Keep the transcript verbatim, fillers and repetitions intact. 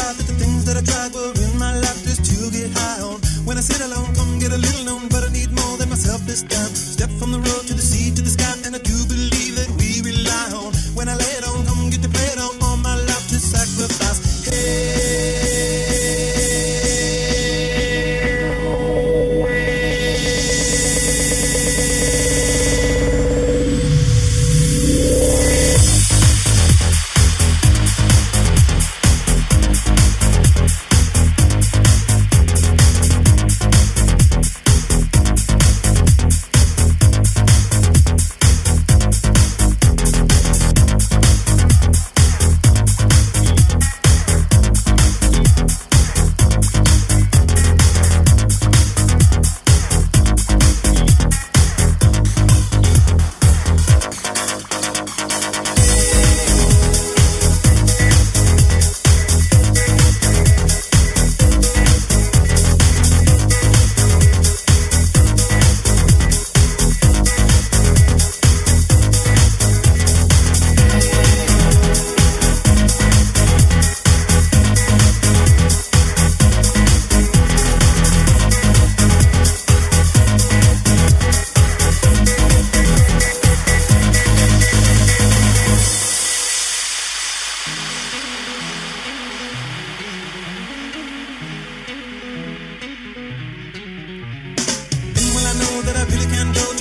out that the things that I tried were in my life just to get high on. When I sit alone, come get a little known, but I need more than myself this time. Step from the road to the sea to the sky, and I do believe that we rely on. When I lay it on, come get to play it on, all my life to sacrifice. Hey. That I really can't go